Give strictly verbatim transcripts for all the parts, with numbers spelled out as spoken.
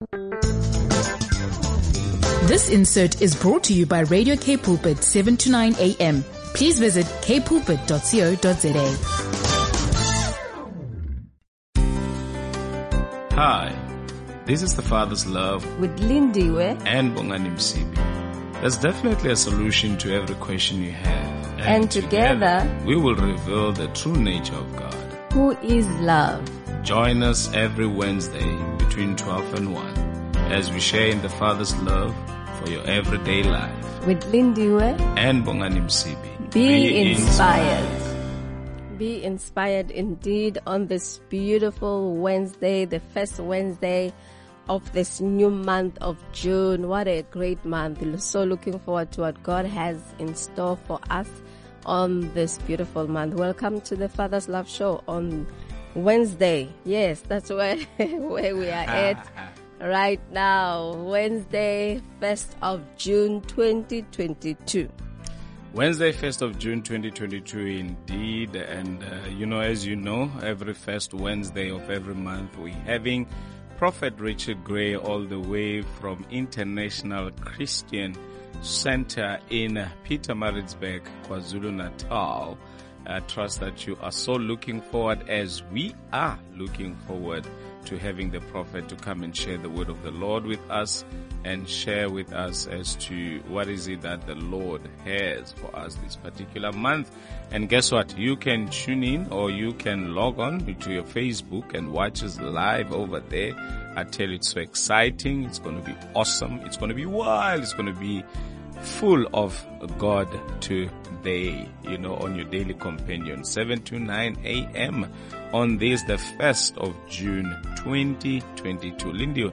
This insert is brought to you by Radio K Pulpit seven to nine A M. Please visit k pulpit dot co dot za. Hi, this is the Father's Love with Lindiwe and Bongani Msibi. There's definitely a solution to every question you have. And, and together, together we will reveal the true nature of God, who is love. Join us every Wednesday between twelve and one as we share in the Father's love for your everyday life. With Lindiwe and Bongani Msibi. Be, Be inspired. inspired. Be inspired indeed on this beautiful Wednesday, the first Wednesday of this new month of June. What a great month. We're so looking forward to what God has in store for us on this beautiful month. Welcome to the Father's Love Show on Wednesday. Yes, that's where, where we are at right now. Wednesday, first of June, twenty twenty-two. Wednesday, first of June, twenty twenty-two, indeed. And, uh, you know, as you know, every first Wednesday of every month, we're having Prophet Richard Gray all the way from International Christian Center in Pietermaritzburg, KwaZulu-Natal. I trust that you are so looking forward, as we are looking forward, to having the prophet to come and share the word of the Lord with us and share with us as to what is it that the Lord has for us this particular month. And guess what? You can tune in or you can log on to your Facebook and watch us live over there. I tell you, it's so exciting. It's going to be awesome. It's going to be wild. It's going to be full of God today, you know, on your daily companion, seven to nine A M on this, the first of June, twenty twenty-two. Lindy,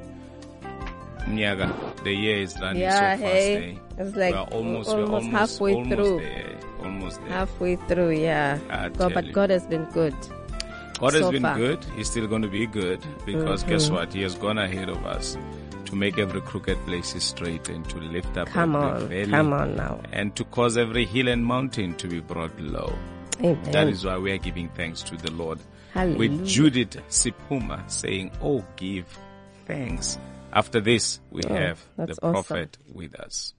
Nyaga, the year is running yeah, so fast. Hey, eh? it's like we're almost, almost, we're almost halfway almost through. There, almost there. Halfway through, yeah. God, but you. God has been good. God has so been far. good. He's still going to be good because mm-hmm. guess what? He has gone ahead of us to make every crooked place straight and to lift up come every on, valley. Come on now. And to cause every hill and mountain to be brought low. Amen. That is why we are giving thanks to the Lord. Hallelujah. With Judith Sipuma saying, oh, give thanks. After this, we oh, have the awesome. prophet with us.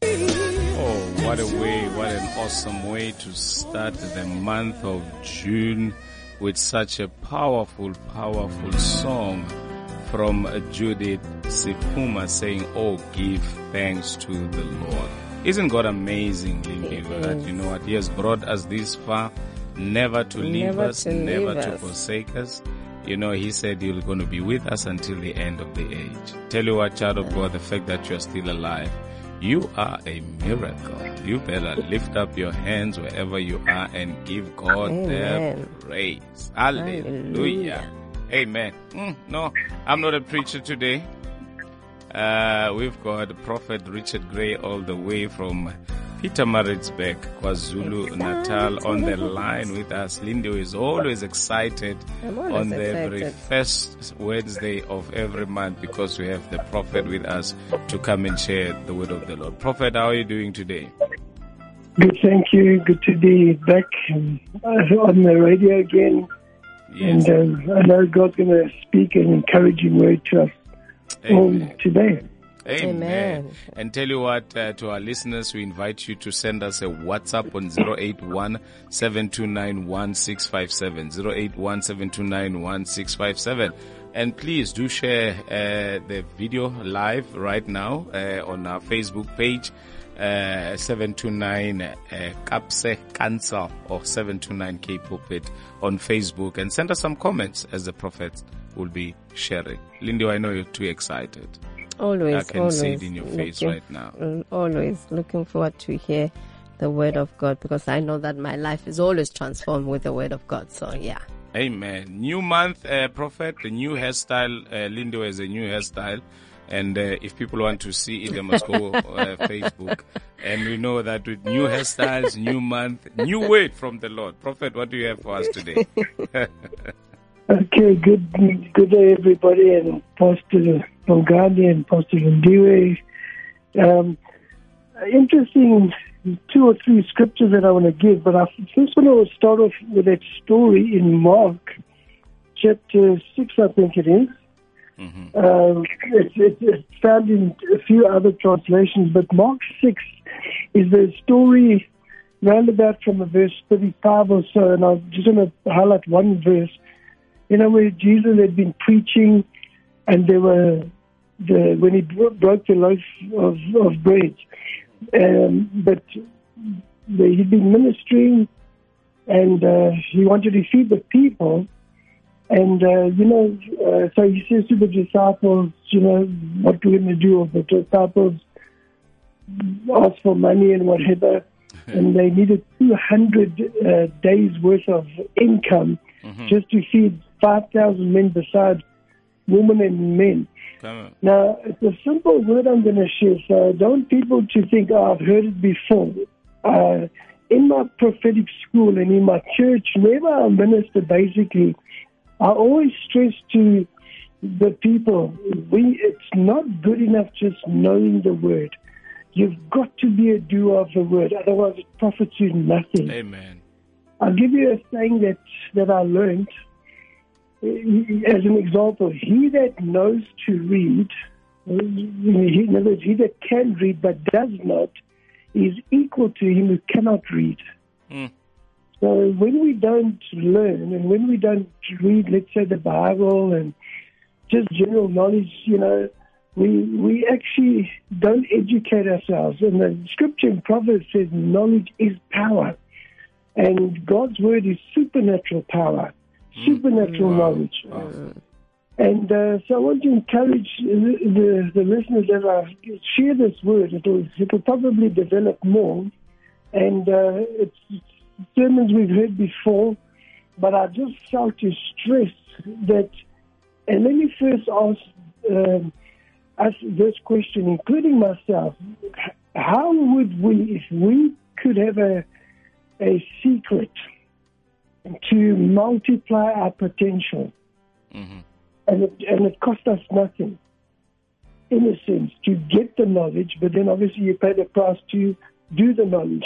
Oh, what a way, what an awesome way to start the month of June with such a powerful, powerful song from Judith Sipuma saying, oh, give thanks to the Lord. Isn't God amazing, Lindy, that you know what? He has brought us this far, never to leave never us, to never leave to us. forsake us. You know, He said He's going to be with us until the end of the age. Tell you what, child of God, the fact that you are still alive, you are a miracle. You better lift up your hands wherever you are and give God Amen. the praise. Hallelujah. Hallelujah. Amen. Mm, no, I'm not a preacher today. Uh, we've got Prophet Richard Gray all the way from Pietermaritzburg, KwaZulu-Natal on the line with us. Lindy is always excited always on the excited. very first Wednesday of every month because we have the prophet with us to come and share the word of the Lord. Prophet, how are you doing today? Good, thank you. Good to be back um, on the radio again. Yes. And uh, I know God's going to speak an encouraging word to us all today. Amen. Amen. And tell you what, uh, to our listeners, we invite you to send us a WhatsApp on zero eight one, seven two nine, one six five seven, zero eight one, seven two nine, one six five seven. And please do share uh, the video live right now uh, on our Facebook page, uh, seven two nine uh, Kapse Council or seven two nine K Pulpit on Facebook, and send us some comments as the prophet will be sharing. Lindy, I know you're too excited. Always, I can always see it in your face looking, right now. Always looking forward to hear the word of God, because I know that my life is always transformed with the word of God. So, yeah. Amen. New month, uh, Prophet, the new hairstyle. Uh, Lindo has a new hairstyle. And uh, if people want to see it, they must go uh, Facebook. And we know that with new hairstyles, new month, new word from the Lord. Prophet, what do you have for us today? Okay, good good day, everybody, and Pastor Bongani and Pastor Lindiwe. Um, interesting two or three scriptures that I want to give, but I first want to start off with that story in Mark chapter six, I think it is, Mm-hmm. Um, it's, it's, it's found in a few other translations, but Mark six is the story roundabout from verse thirty-five or so, and I just want to highlight one verse. You know, where Jesus had been preaching, and there were the when he bro- broke the loaf of, of bread, um, but the, he'd been ministering, and uh, he wanted to feed the people. And, uh, you know, uh, so he says to the disciples, you know, what we're going to do. The disciples asked for money and whatever, and they needed two hundred uh, days' worth of income mm-hmm. just to feed five thousand men beside women and men. Now, it's a simple word I'm going to share, so I don't want people to think, oh, I've heard it before. Uh, in my prophetic school and in my church, whenever I minister, basically, I always stress to the people, we, it's not good enough just knowing the word. You've got to be a doer of the word, otherwise it profits you nothing. Amen. I'll give you a saying that, that I learned. As an example, he that knows to read, in other words, he that can read but does not, is equal to him who cannot read. Mm. So when we don't learn and when we don't read, let's say, the Bible and just general knowledge, you know, we we actually don't educate ourselves. And the scripture in Proverbs says knowledge is power. And God's word is supernatural power. Supernatural wow. knowledge. Wow. And uh, so I want to encourage the, the, the listeners that I share this word. It'll, it'll probably develop more. And uh, it's sermons we've heard before, but I just felt to stress that. And let me first ask um, us this question, including myself. How would we, if we could have a, a secret to multiply our potential, mm-hmm. and it, and it cost us nothing, in a sense, to get the knowledge, but then obviously you pay the price to do the knowledge.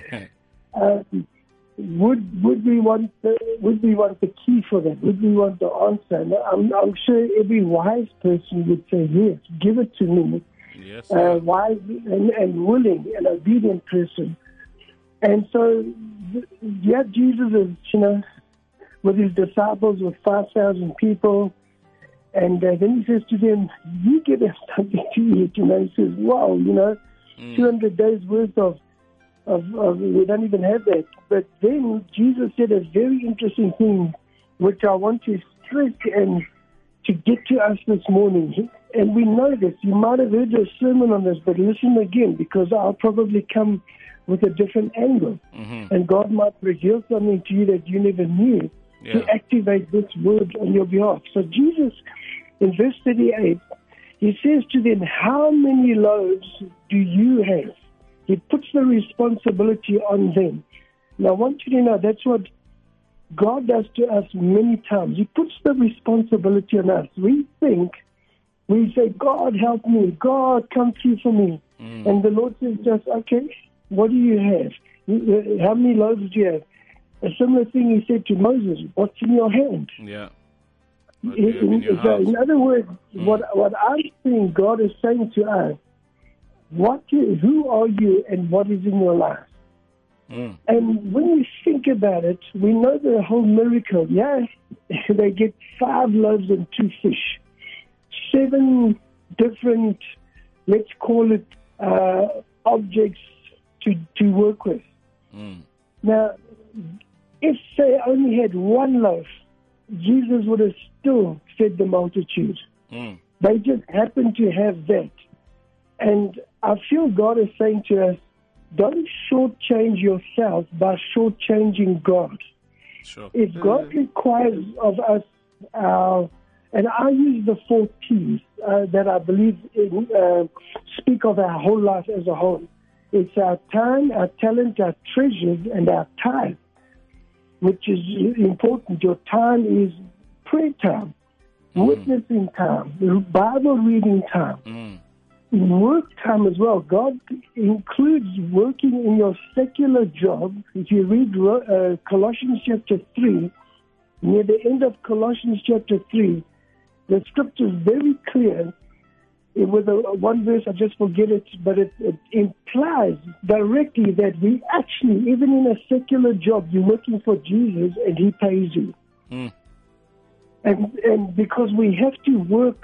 um, would would we want the, would we want the key for that? Would we want the answer? And I'm, I'm sure every wise person would say yes. Give it to me. Yes. Uh, wise and, and willing and obedient person. And so, yeah, Jesus is, you know, with his disciples, with five thousand people, and uh, then he says to them, you give us something to eat. You know, he says, wow, you know, mm. two hundred days worth of, of, of, we don't even have that. But then Jesus said a very interesting thing, which I want to stress and to get to us this morning. And we know this. You might have heard a sermon on this, but listen again, because I'll probably come with a different angle. Mm-hmm. And God might reveal something to you that you never knew yeah. to activate this word on your behalf. So Jesus, in verse thirty-eight, he says to them, how many loaves do you have? He puts the responsibility on them. Now, I want you to know that's what God does to us many times. He puts the responsibility on us. We think, we say, God, help me. God, come through for me. Mm. And the Lord says just, okay, what do you have? How many loaves do you have? A similar thing he said to Moses, what's in your hand? Yeah. In, in, in, so in other words, mm. what, what I'm seeing God is saying to us, what you, who are you and what is in your life? Mm. And when we think about it, we know the whole miracle. Yeah, they get five loaves and two fish. Seven different, let's call it, uh, objects to, to work with. Mm. Now, if they only had one loaf, Jesus would have still fed the multitude. Mm. They just happened to have that. And I feel God is saying to us, don't shortchange yourself by shortchanging God. Sure. If God requires of us our, and I use the four T's uh, that I believe in, uh, speak of our whole life as a whole. It's our time, our talent, our treasures, and our time, which is important. Your time is prayer time, mm. witnessing time, Bible reading time. Mm. Work time as well. God includes working in your secular job. If you read uh, Colossians chapter three, near the end of Colossians chapter three, the scripture is very clear. With a, one verse, I just forget it, but it, it implies directly that we actually, even in a secular job, you're working for Jesus and he pays you. Mm. And and because we have to work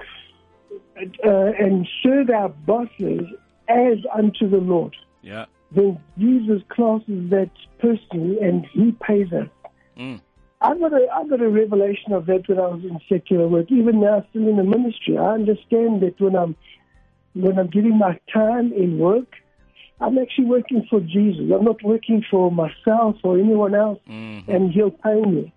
uh, and serve our bosses as unto the Lord. Yeah. Then Jesus classes that person and he pays us. Mm. I got a I got a revelation of that when I was in secular work. Even now, still in the ministry, I understand that when I'm when I'm giving my time in work, I'm actually working for Jesus. I'm not working for myself or anyone else, mm-hmm. and He'll pay me.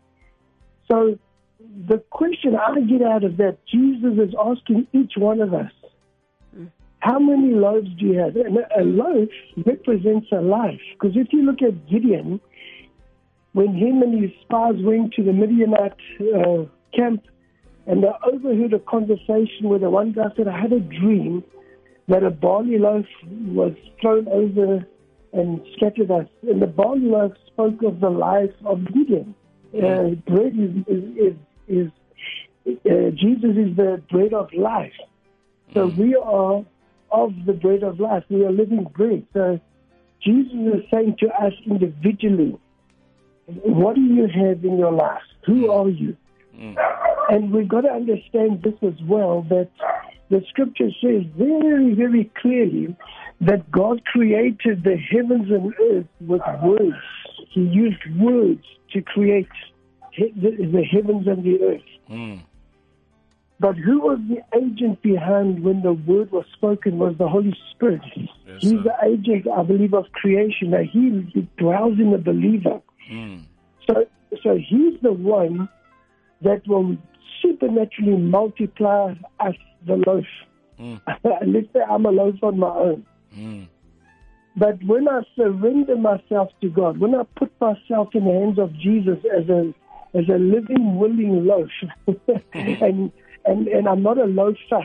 So the question I get out of that, Jesus is asking each one of us, mm. how many loaves do you have? And a loaf represents a life. Because if you look at Gideon, when him and his spies went to the Midianite uh, camp, and they overheard a conversation where the one guy said, I had a dream that a barley loaf was thrown over and scattered us. And the barley loaf spoke of the life of Gideon. Uh, bread is, is, is, is uh, Jesus is the bread of life. So we are of the bread of life. We are living bread. So Jesus is saying to us individually, what do you have in your life? Who are you? Mm. And we've got to understand this as well, that the scripture says very, very clearly that God created the heavens and earth with words. He used words to create he- the, the heavens and the earth. Mm. But who was the agent behind when the word was spoken was the Holy Spirit. Yes, He's sir. the agent, I believe, of creation. That he, he dwells in the believer. Mm. So, so he's the one that will supernaturally multiply us the loaf. Mm. Let's say I'm a loaf on my own. Mm. But when I surrender myself to God, when I put myself in the hands of Jesus as a as a living, willing loaf, and and and I'm not a loafer.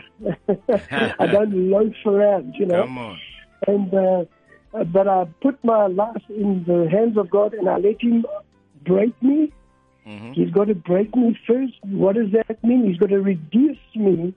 I don't loaf around, you know. Come on. And uh, but I put my life in the hands of God, and I let Him break me. Mm-hmm. He's got to break me first. What does that mean? He's got to reduce me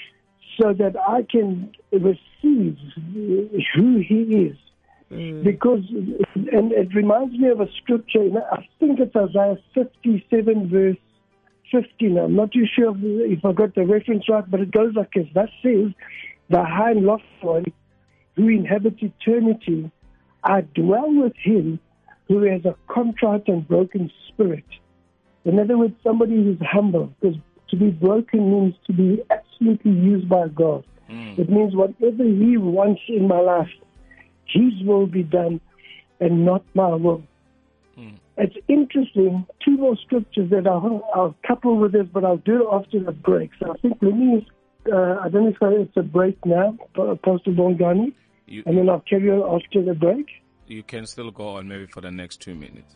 so that I can receive who He is. Mm. Because, and it reminds me of a scripture, I think it's Isaiah fifty-seven verse fifteen. I'm not too sure if I got the reference right, but it goes like this. That says, the high and lofty one who inhabits eternity, I dwell with him who has a contrite and broken spirit. In other words, somebody who's humble, because to be broken means to be absolutely used by God. Mm. It means whatever He wants in my life, His will be done and not my will. Mm. It's interesting, two more scriptures that I'll, I'll couple with this, but I'll do it after the break. So I think let me, uh, I don't know if it's a break now, Pastor Bongani, you, and then I'll carry on after the break. You can still go on maybe for the next two minutes.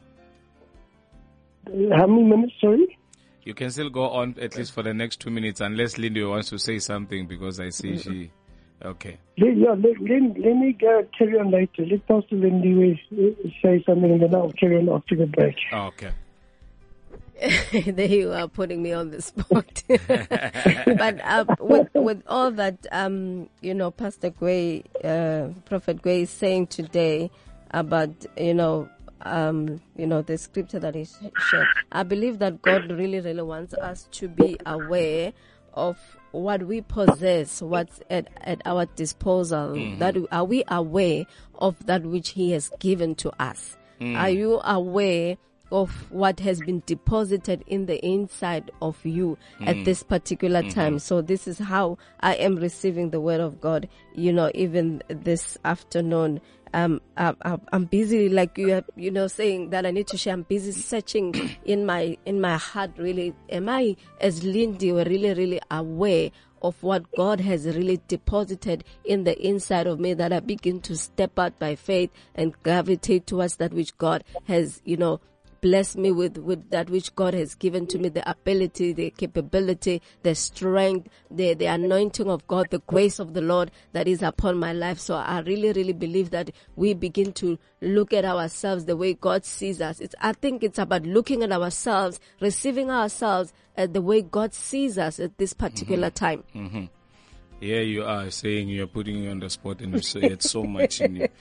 How many minutes, sorry? You can still go on at least for the next two minutes, unless Lindy wants to say something, because I see she... Okay. Yeah, let, let, let me go carry on later. Let Pastor Lindy say something, and then I'll carry on after the break. Oh, okay. There you are, putting me on the spot. But uh, with, with all that, um, you know, Pastor Gray, uh, Prophet Gray is saying today about, you know, Um, you know, the scripture that he shared. I believe that God really, really wants us to be aware of what we possess, what's at, at our disposal. Mm-hmm. That are we aware of that which He has given to us? Mm. Are you aware of what has been deposited in the inside of you mm. at this particular mm-hmm. time? So this is how I am receiving the word of God, you know, even this afternoon. Um, I, I, I'm busy, like you are, you know, saying that I need to share. I'm busy searching in my, in my heart, really. Am I, as Lindy, really, really aware of what God has really deposited in the inside of me, that I begin to step out by faith and gravitate towards that which God has, you know, bless me with, with that which God has given to me, the ability, the capability, the strength, the, the anointing of God, the grace of the Lord that is upon my life. So I really, really believe that we begin to look at ourselves the way God sees us. It's, I think it's about looking at ourselves, receiving ourselves uh, the way God sees us at this particular Mm-hmm. time. Mm-hmm. Here you are saying you're putting you on the spot and you say it's so much in you.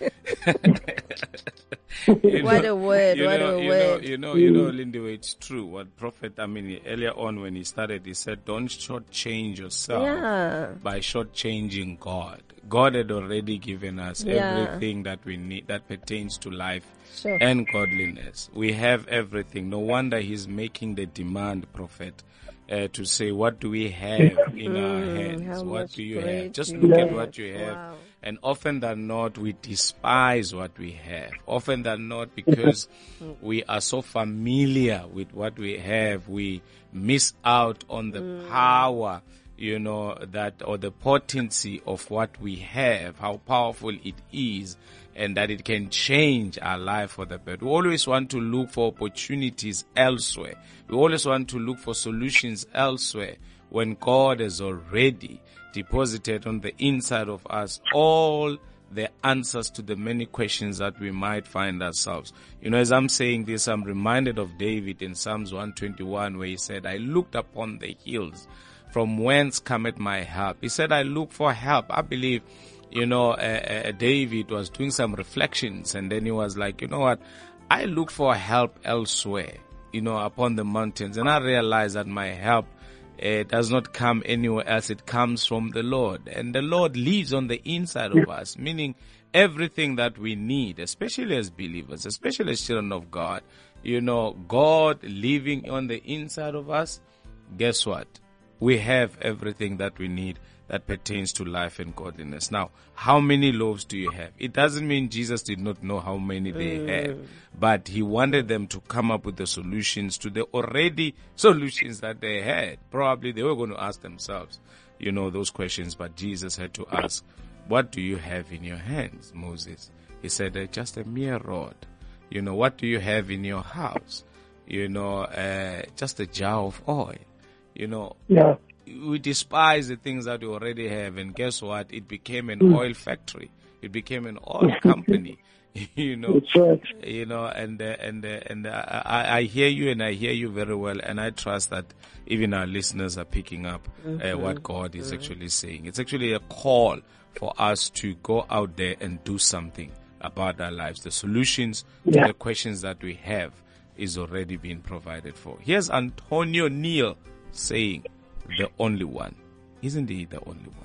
You What know, a word, you what know, a you word. Know, you know, you know, Lindy, it's true. What Prophet, I mean, earlier on when he started, he said, don't shortchange yourself Yeah. by shortchanging God. God had already given us Yeah. everything that we need that pertains to life Sure. and godliness. We have everything. No wonder he's making the demand, Prophet, uh, to say, what do we have in our hands? how What much do you great have? Just you look at have. what you have. Wow. And often than not, we despise what we have. Often than not, because we are so familiar with what we have, we miss out on the power, you know, that, or the potency of what we have, how powerful it is, and that it can change our life for the better. We always want to look for opportunities elsewhere. We always want to look for solutions elsewhere when God has already deposited on the inside of us all the answers to the many questions that we might find ourselves. You know, as I'm saying this, I'm reminded of David in Psalms one twenty-one, where he said, I looked upon the hills, from whence cometh my help. He said, I look for help. I believe, you know, uh, uh, David was doing some reflections, and then he was like, you know what, I look for help elsewhere, you know, upon the mountains, and I realized that my help It does not come anywhere else. It comes from the Lord. And the Lord lives on the inside of us, meaning everything that we need, especially as believers, especially as children of God, you know, God living on the inside of us, guess what? We have everything that we need that pertains to life and godliness. Now, how many loaves do you have? It doesn't mean Jesus did not know how many they Mm. had, but he wanted them to come up with the solutions to the already solutions that they had. Probably they were going to ask themselves, you know, those questions, but Jesus had to ask, what do you have in your hands, Moses? He said, uh, just a mere rod. You know, what do you have in your house? You know, uh, just a jar of oil. You know, Yeah. we despise the things that we already have, and guess what? It became an Mm. oil factory. It became an oil company. You know, That's right. you know, and uh, and uh, and uh, I, I hear you, and I hear you very well, and I trust that even our listeners are picking up uh, what God is actually saying. It's actually a call for us to go out there and do something about our lives. The solutions to Yeah. the questions that we have is already being provided for. Here's Antonio Neal saying, the only one. Isn't he the only one?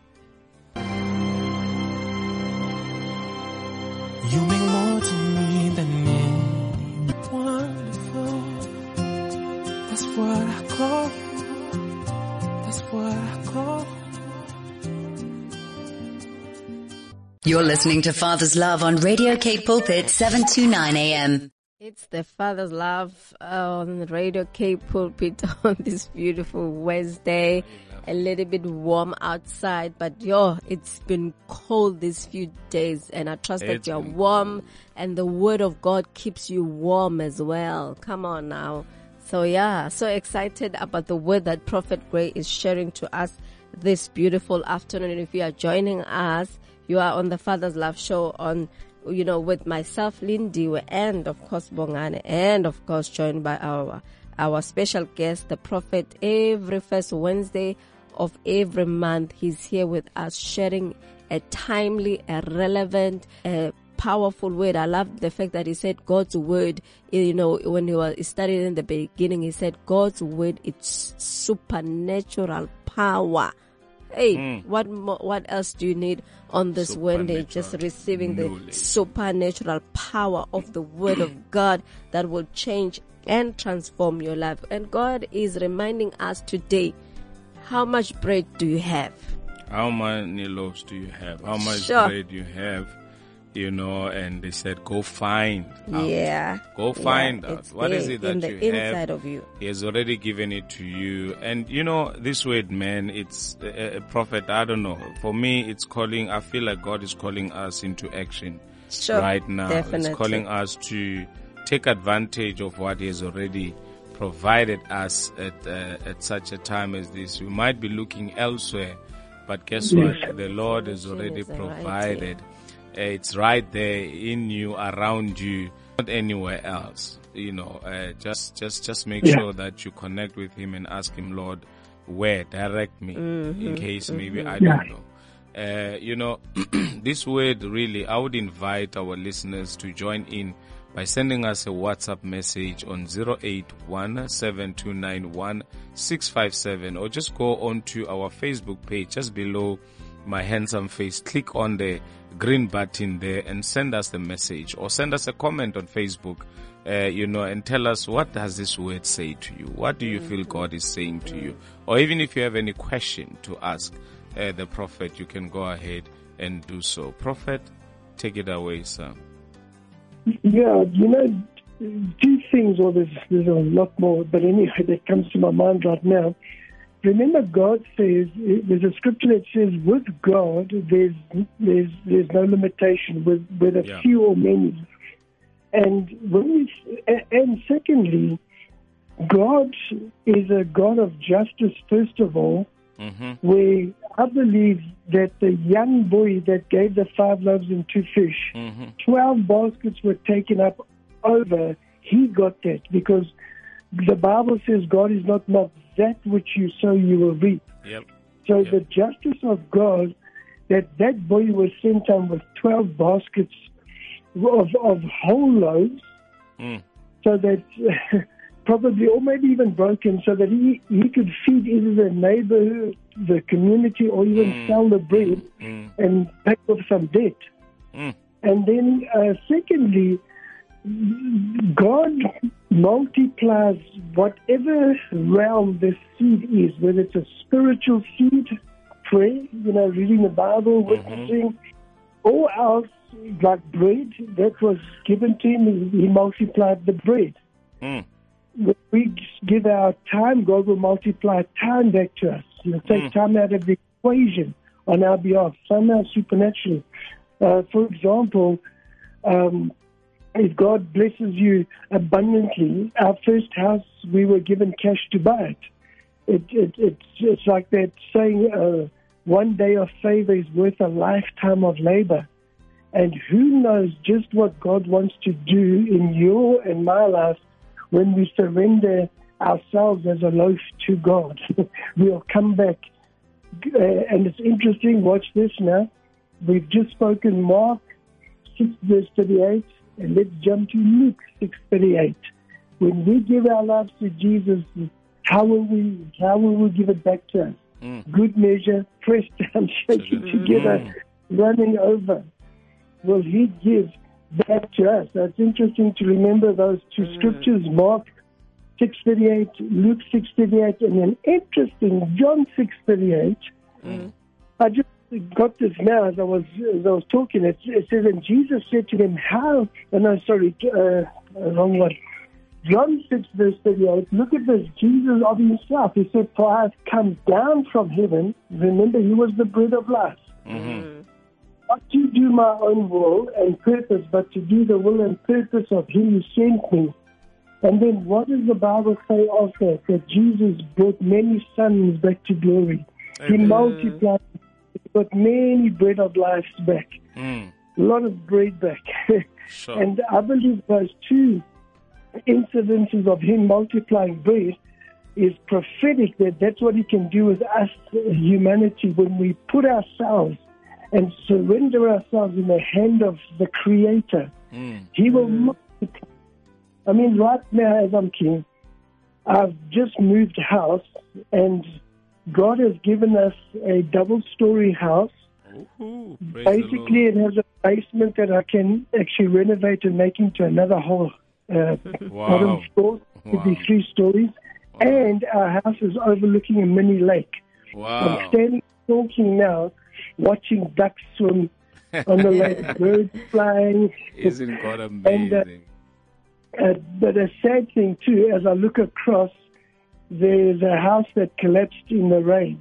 You mean more to me than any wonderful. That's what I call you. That's what I call you. You're listening to Father's Love on Radio Cape Pulpit, seven twenty-nine A M. It's the Father's Love on Radio Cape Pulpit on this beautiful Wednesday. A little bit warm outside, but yo, it's been cold these few days, and I trust that It's you're been warm, and the Word of God keeps you warm as well. Come on now. So yeah, so excited about the word that Prophet Gray is sharing to us this beautiful afternoon. And if you are joining us, you are on the Father's Love show on, you know, with myself, Lindiwe, and of course Bongane, and of course joined by our our special guest, the Prophet. Every first Wednesday of every month, he's here with us, sharing a timely, a relevant, a powerful word. I love the fact that he said God's word. You know, when he was he started in the beginning, he said God's word, it's supernatural power. Hey, Mm. what mo- what else do you need on this Wednesday? Just Supernatural receiving the knowledge. supernatural power of the Word of God that will change and transform your life. And God is reminding us today, how much bread do you have? How many loaves do you have? How much Sure. bread you have? You know, and they said, go find out. Yeah. Go find Yeah, out. it's What is there it that in the you have? inside of you? He has already given it to you. And you know, this word, man, it's a, a prophet. I don't know. For me, it's calling, I feel like God is calling us into action Sure, right now. definitely. It's calling us to take advantage of what He has already provided us at, uh, at such a time as this. We might be looking elsewhere, but guess what? The Lord has already Solution is right provided. Uh, It's right there in you, around you, not anywhere else. You know, uh, just just just make Yeah. sure that you connect with him and ask him, Lord, where direct me in case maybe I Yeah. don't know. Uh, you know, this word really, I would invite our listeners to join in by sending us a WhatsApp message on zero eight one seven two nine one six five seven, or just go on to our Facebook page just below my handsome face. Click on the green button there and send us the message, or send us a comment on Facebook, uh, you know, and tell us, what does this word say to you? What do you feel God is saying to you? Or even if you have any question to ask uh, the prophet, you can go ahead and do so. Prophet, take it away, sir. Yeah, you know, two things, or there's, there's a lot more, but anyway, that comes to my mind right now. Remember, God says, there's a scripture that says, with God, there's there's there's no limitation, with, with a Yeah. few or many. And when we, and secondly, God is a God of justice, first of all, Mm-hmm. where I believe that the young boy that gave the five loaves and two fish, Mm-hmm. twelve baskets were taken up over, he got that, because the Bible says God is not mocked. That which you sow, you will reap. Yep. So Yep. the justice of God, that that boy was sent on with twelve baskets of, of whole loaves, Mm. so that probably, or maybe even broken, so that he, he could feed either the neighbor, the community, or even Mm. sell the bread Mm. and pay off some debt. Mm. And then, uh, secondly, God multiplies whatever realm the seed is, whether it's a spiritual seed, prayer, you know, reading the Bible, witnessing, or else, like bread that was given to him, he multiplied the bread. Mm. When we give our time, God will multiply time back to us. He'll take Mm. time out of the equation on our behalf, somehow supernaturally. Uh, for example, um, if God blesses you abundantly, our first house, we were given cash to buy it. it, it it's, it's like that saying, uh, one day of favor is worth a lifetime of labor. And who knows just what God wants to do in your and my life when we surrender ourselves as a loaf to God. We'll come back. Uh, and it's interesting, watch this now. We've just spoken Mark six verse thirty-eight, and let's jump to Luke six thirty-eight. When we give our lives to Jesus, how will we how will we give it back to us? Mm. Good measure, pressed down, shaken Mm. together, running over. Will he give back to us? So it's interesting to remember those two Mm. scriptures, Mark six thirty-eight, Luke six thirty-eight, and then interesting, John six thirty-eight. Mm. I just got this now as I was as I was talking. It, it says, and Jesus said to them, how, oh no, sorry, uh, wrong one. John six verse thirty-eight, look at this, Jesus of himself. He said, for I have come down from heaven. Remember, he was the bread of life. Mm-hmm. Not to do my own will and purpose, but to do the will and purpose of him who sent me. And then what does the Bible say of that? That Jesus brought many sons back to glory. He Amen. multiplied, he got many bread of life back. Mm. A lot of bread back. Sure. And I believe those two incidences of him multiplying bread is prophetic, that that's what he can do with us, humanity, when we put ourselves and surrender ourselves in the hand of the Creator. Mm. He will multiply. I mean, right now, as I'm king, I've just moved house, and God has given us a double-story house. Ooh, praise Basically, it has a basement that I can actually renovate and make into another whole uh, Wow. bottom floor. It'd be Wow. three stories. Wow. And our house is overlooking a mini lake. Wow. I'm standing talking now, watching ducks swim on the lake, birds flying. Isn't God And, uh, amazing? Uh, but a sad thing, too, as I look across, there's a house that collapsed in the rain.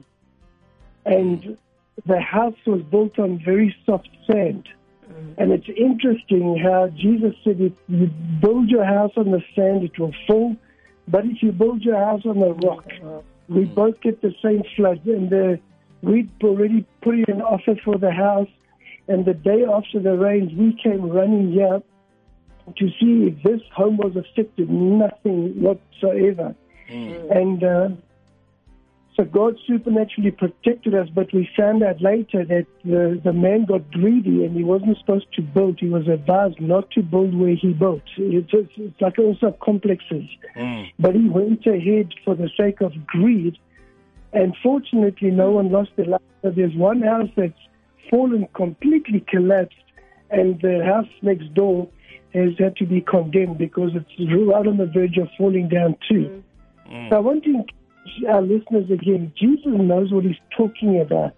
And the house was built on very soft sand. And it's interesting how Jesus said, if you build your house on the sand, it will fall. But if you build your house on the rock, we both get the same flood. And uh, we'd already put in an offer for the house. And the day after the rains, we came running here to see if this home was affected. Nothing whatsoever. Mm. And uh, so God supernaturally protected us, but we found out later that the, the man got greedy and he wasn't supposed to build. He was advised not to build where he built. It's, it's, it's like also complexes. Mm. But he went ahead for the sake of greed. And fortunately, no one lost their life. So there's one house that's fallen, completely collapsed, and the house next door has had to be condemned because it's right on the verge of falling down too. Mm. So I want to encourage our listeners again, Jesus knows what he's talking about.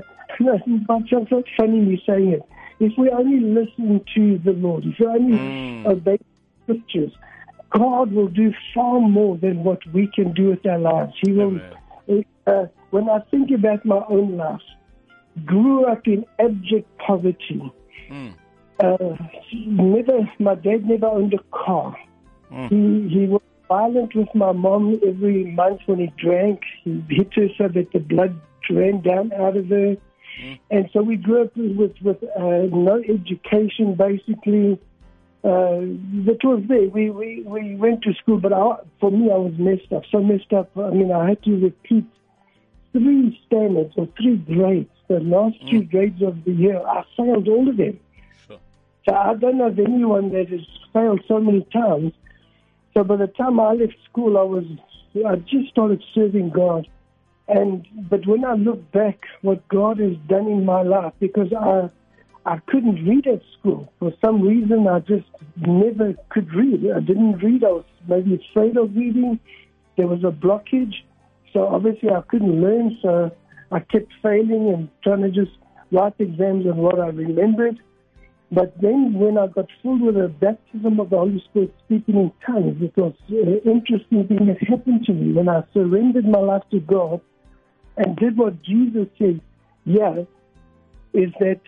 It's not funny me saying it. If we only listen to the Lord, if we only mm. obey scriptures, God will do far more than what we can do with our lives. He will. Uh, when I think about my own life, grew up in abject poverty. Mm. Uh, never, my dad never owned a car. Mm. He he was violent with my mom every month when he drank. He hit her so that the blood ran down out of her. Mm. And so we grew up with, with uh, no education, basically. Uh, that was there. We, we, we went to school, but I, for me, I was messed up. So messed up, I mean, I had to repeat three standards or three grades. The last mm. two grades of the year, I failed all of them. Sure. So I don't know of anyone that has failed so many times. So by the time I left school, I was I just started serving God. And but when I look back, what God has done in my life, because I I couldn't read at school for some reason, I just never could read. I didn't read. I was maybe afraid of reading. There was a blockage, so obviously I couldn't learn. So I kept failing and trying to just write exams on what I remembered. But then when I got filled with the baptism of the Holy Spirit, speaking in tongues, it was an interesting thing that happened to me when I surrendered my life to God and did what Jesus said. Yeah, is that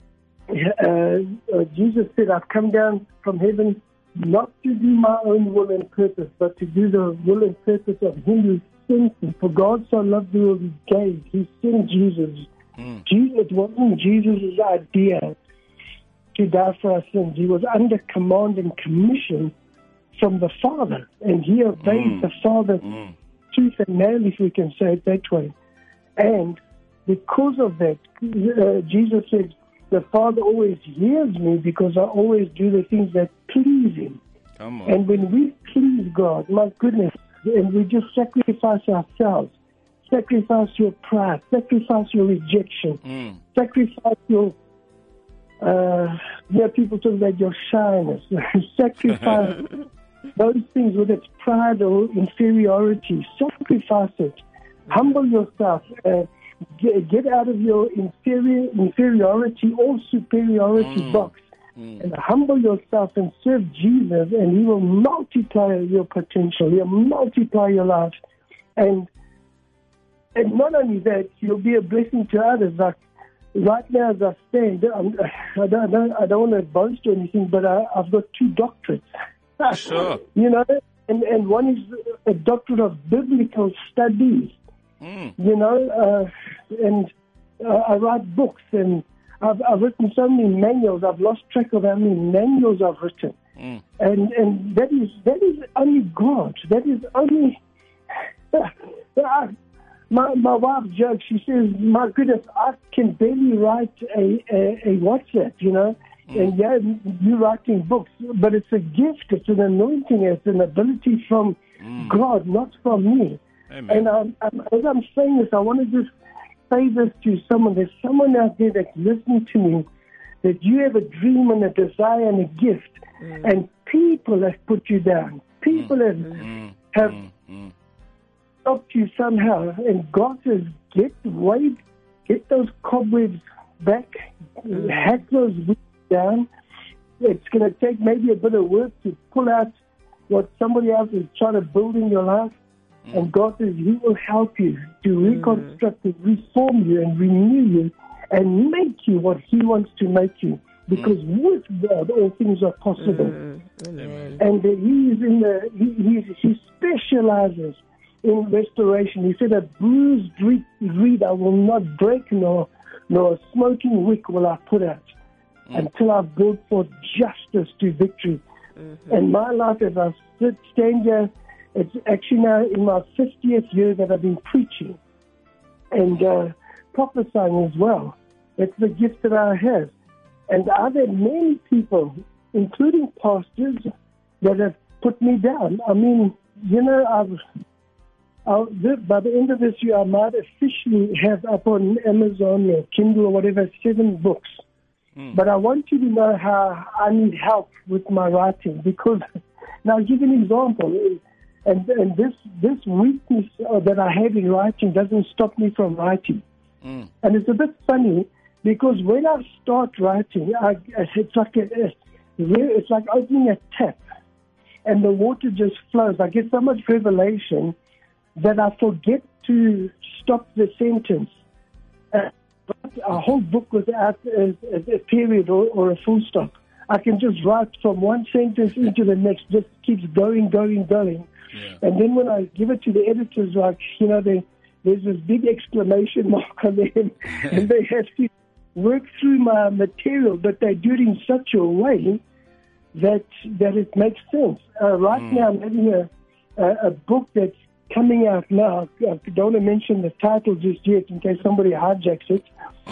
uh, uh, Jesus said, I've come down from heaven not to do my own will and purpose, but to do the will and purpose of Him who sent me. For God so loved the world, He gave. He sent Jesus. Mm. Jesus. It wasn't Jesus' idea to die for our sins. He was under command and commission from the Father, and He obeyed mm. the Father mm. tooth and nail, if we can say it that way. And because of that, uh, Jesus said, the Father always hears me because I always do the things that please Him. Come on. And when we please God, my goodness, and we just sacrifice ourselves, sacrifice your pride, sacrifice your rejection, mm. sacrifice your Uh, yeah, people talk about your shyness. Sacrifice those things, whether it's pride or inferiority. Sacrifice it. Humble yourself. Uh, get, get out of your inferior, inferiority or superiority mm. box mm. and humble yourself and serve Jesus, and He will multiply your potential. He'll multiply your life. And, and not only that, you'll be a blessing to others. Like, right now, as I stand, I'm, I don't, I don't, I don't want to boast or anything, but I, I've got two doctorates. Sure. You know, and, and one is a doctorate of biblical studies. Mm. You know, uh, and uh, I write books, and I've, I've written so many manuals. I've lost track of how many manuals I've written. Mm. And and that is that is only God. That is only. I, My my wife jokes. She says, "My goodness, I can barely write a a, a WhatsApp, you know." Mm. And yeah, you're writing books, but it's a gift. It's an anointing. It's an ability from mm. God, not from me. Amen. And I'm, I'm, as I'm saying this, I want to just say this to someone. There's someone out there that's listening to me, that you have a dream and a desire and a gift, mm. and people have put you down. People mm. have mm. have. Mm. stopped you somehow, and God says, get away, get those cobwebs back, mm. hack those weeds down. It's going to take maybe a bit of work to pull out what somebody else is trying to build in your life, mm. and God says He will help you to reconstruct mm. it, reform you, and renew you, and make you what He wants to make you. Because mm. with God, all things are possible. Mm. And uh, He is in the He he, he specializes in restoration. He said, a bruised reed I will not break, nor, nor a smoking wick will I put out, mm. until I've brought forth justice to victory. Mm-hmm. And my life, as I sit, stand here, it's actually now in my fiftieth year that I've been preaching and uh, prophesying as well. It's the gift that I have. And I've had many people, including pastors, that have put me down. I mean, you know, I've, I'll, by the end of this year, I might officially have up on Amazon or Kindle or whatever, seven books. Mm. But I want you to know how I need help with my writing, because now I'll give you an example. And, and this, this weakness that I have in writing doesn't stop me from writing. Mm. And it's a bit funny, because when I start writing, I, it's like a, it's like opening a tap, and the water just flows. I get so much revelation that I forget to stop the sentence. Uh, a whole book without a, a period or, or a full stop. I can just write from one sentence into the next, just keeps going, going, going. Yeah. And then when I give it to the editors, like, you know, they, there's this big exclamation mark on them, and they have to work through my material, but they do it in such a way that that it makes sense. Uh, right mm. now, I'm having a, a, a book that's coming out now. I don't want to mention the title just yet in case somebody hijacks it.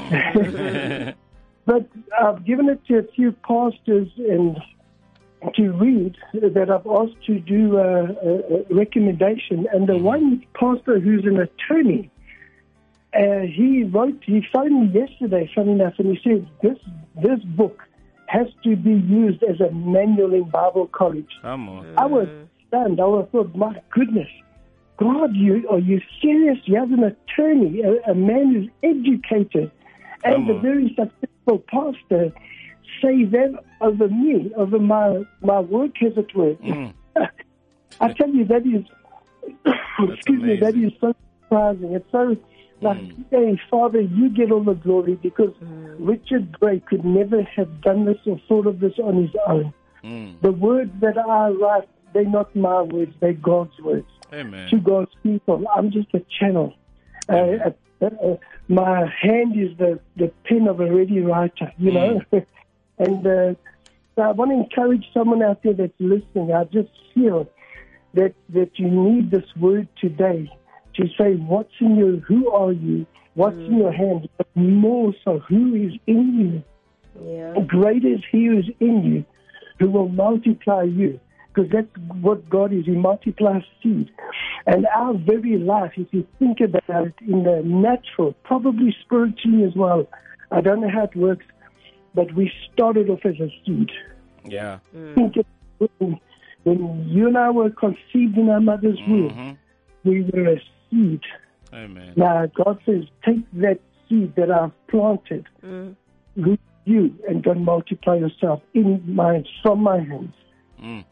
But I've given it to a few pastors and to read that I've asked to do a, a, a recommendation. And the one pastor who's an attorney, uh, he wrote, he phoned me yesterday, funny enough, and he said, this, this book has to be used as a manual in Bible college. Come on. I was stunned. I was thought, my goodness, God, you are you serious? You have an attorney, a, a man who's educated, and a very successful pastor say that over me, over my my work, as it were. Mm. I tell you, that is, excuse me, that is so surprising. It's so like, mm. hey, Father, you get all the glory, because mm. Richard Gray could never have done this or thought of this on his own. Mm. The words that I write, they're not my words, they're God's words. Amen. To God's people. I'm just a channel. Uh, uh, uh, my hand is the, the pen of a ready writer, you know. Mm. and uh, so I want to encourage someone out there that's listening. I just feel that, that you need this word today to say, what's in you, who are you, what's mm. in your hand, but more so, who is in you. Yeah. Greater is he who is in you, who will multiply you. Because that's what God is. He multiplies seed. And our very life, if you think about it in the natural, probably spiritually as well, I don't know how it works, but we started off as a seed. Yeah. Mm. Think of when, when you and I were conceived in our mother's mm-hmm. womb, we were a seed. Amen. Now, God says, take that seed that I've planted, mm. root you, and go multiply yourself in my, from my hands. Mm.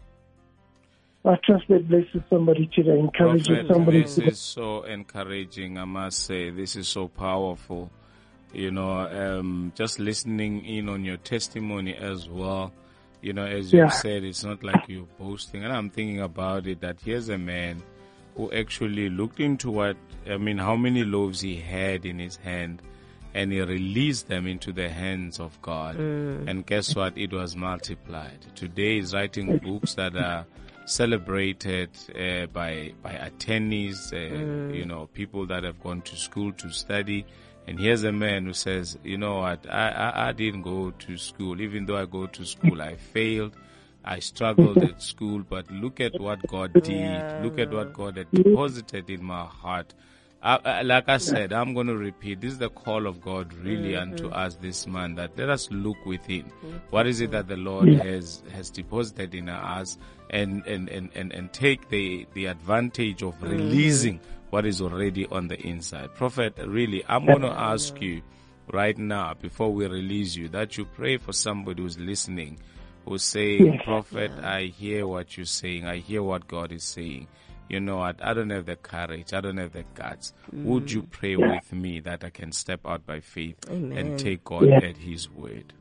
I trust that blesses somebody today, encourages Prophet, somebody this today. This is so encouraging, I must say. This is so powerful. You know, um, just listening in on your testimony as well. You know, as you yeah. said, it's not like you're boasting. And I'm thinking about it, that here's a man who actually looked into what, I mean, how many loaves he had in his hand, and he released them into the hands of God. Mm. And guess what? It was multiplied. Today he's writing books that are celebrated uh, by by attorneys, uh, mm. you know, people that have gone to school to study. And here's a man who says, you know what, I, I, I didn't go to school. Even though I go to school, I failed. I struggled at school. But look at what God did. Yeah. Look at what God had deposited in my heart. I, I, like I said, I'm going to repeat, this is the call of God really mm-hmm. unto us this month, that let us look within. Mm-hmm. What is it that the Lord yeah. has, has deposited in us, and, and, and, and, and take the, the advantage of mm-hmm. releasing what is already on the inside. Prophet, really, I'm going to ask you right now, before we release you, that you pray for somebody who's listening, who's saying, yeah. Prophet, I hear what you're saying. I hear what God is saying. You know what, I don't have the courage, I don't have the guts. Mm. Would you pray yeah. with me that I can step out by faith Amen. And take God yeah. at His word?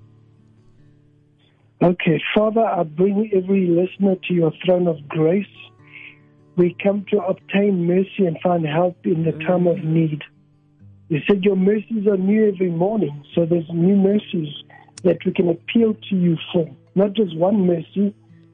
Okay, Father, I bring every listener to your throne of grace. We come to obtain mercy and find help in the mm. time of need. You said your mercies are new every morning, so there's new mercies that we can appeal to you for. Not just one mercy,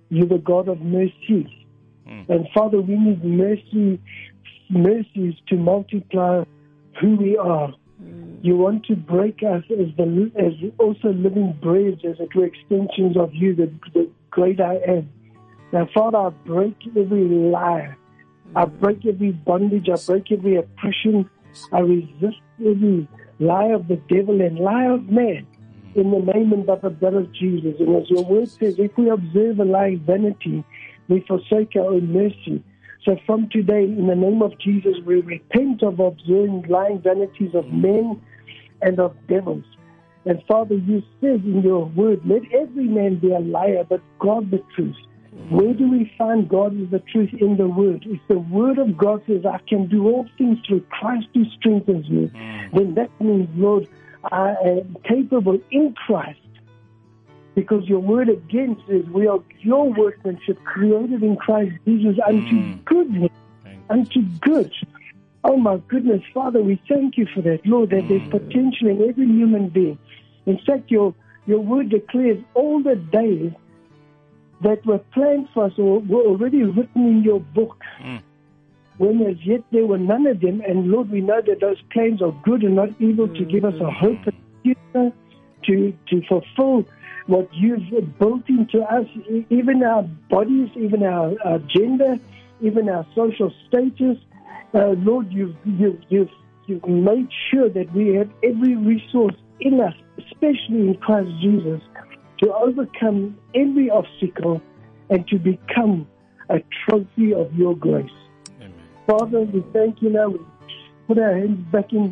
You're the God of mercies. Mm. And Father, we need mercy, mercies to multiply who we are. Mm. You want to break us as the as also living breads, as it were extensions of you, the, the great I am. Now, Father, I break every lie. I break every bondage. I break every oppression. I resist every lie of the devil and lie of man in the name and by the blood of Jesus. And as your word says, if we observe a lying vanity, we forsake our own mercy. So from today, in the name of Jesus, we repent of observing lying vanities of men and of devils. And Father, you said in your word, let every man be a liar, but God the truth. Where do we find God is the truth? In the Word. If the Word of God says, I can do all things through Christ who strengthens me, mm. then that means, Lord, I am capable in Christ. Because your Word again says, we are your workmanship created in Christ Jesus unto mm. goodness, unto good. Oh my goodness, Father, we thank you for that, Lord, that mm. there's potential in every human being. In fact, your, your Word declares all the days that were planned for us or were already written in your book, mm. when as yet there were none of them. And Lord, we know that those plans are good and not evil, mm. to give us a hope and future, to, to fulfill what you've built into us, even our bodies, even our, our gender, even our social status. Uh, Lord, you've, you've, you've, you've made sure that we have every resource in us, especially in Christ Jesus, to overcome every obstacle and to become a trophy of your grace. Amen. Father, we thank you now. We put our hands back in,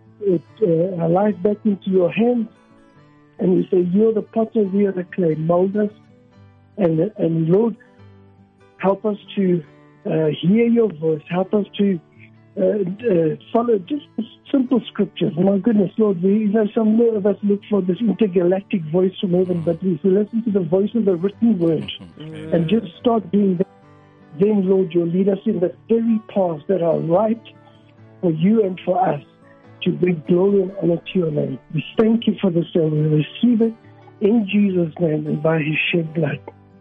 uh, our life back into your hands, and we say, you're the potter, we are the clay. Mold us, and, and Lord, help us to uh, hear your voice. Help us to uh, uh, follow just simple scriptures. My goodness, Lord, we, you know, some of us look for this intergalactic voice from heaven, but if we listen to the voice of the written word mm-hmm. and just start doing that, then, Lord, you'll lead us in the very paths that are right for you and for us to bring glory and honor to your name. We thank you for this and we receive it in Jesus' name and by his shed blood.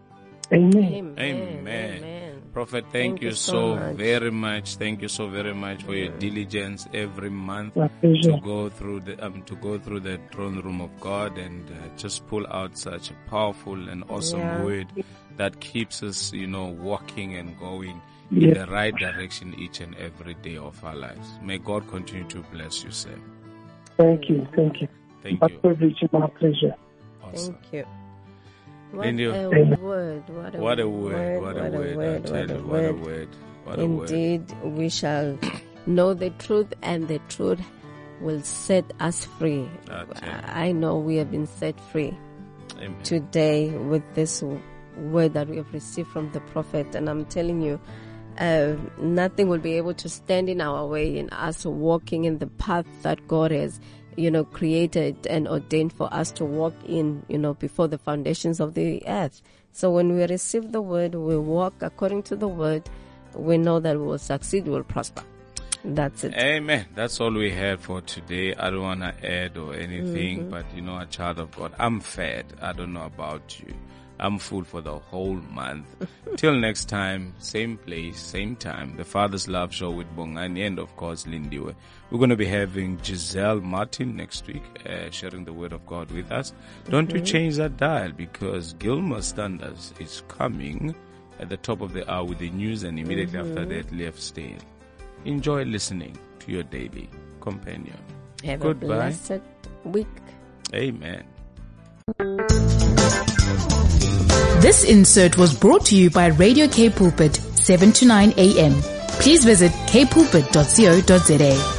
Amen. Amen. Amen. Amen. Prophet, thank, thank you, you so much. very much. Thank you so very much for your diligence every month to go through the um, to go through the throne room of God and uh, just pull out such a powerful and awesome yeah. word that keeps us, you know, walking and going yeah. in the right direction each and every day of our lives. May God continue to bless you, sir. Thank you, thank you. Thank my you. privilege and my pleasure. Awesome. Thank you. What India. a word, what a, what a word, what a what word, a word, I tell you, what a word, what a word. Indeed, we shall know the truth and the truth will set us free. I know we have been set free Amen. Today with this word that we have received from the prophet, and I'm telling you, uh, nothing will be able to stand in our way in us walking in the path that God has you know, created and ordained for us to walk in, you know, before the foundations of the earth. So when we receive the word, we walk according to the word, we know that we will succeed, we will prosper. That's it. Amen. That's all we had for today. I don't want to add or anything, mm-hmm. but you know, a child of God, I'm fed. I don't know about you. I'm full for the whole month. Till next time, same place, same time. The Father's Love Show with Bongani and, of course, Lindiwe. We're going to be having Giselle Martin next week, uh, sharing the Word of God with us. Don't mm-hmm. you change that dial, because Gilmer Standards is coming at the top of the hour with the news, and immediately mm-hmm. after that, Lev Stein. Enjoy listening to your daily companion. Have Goodbye. a blessed week. Amen. This insert was brought to you by Radio K Pulpit, seven to nine a.m. Please visit k pulpit dot co dot za.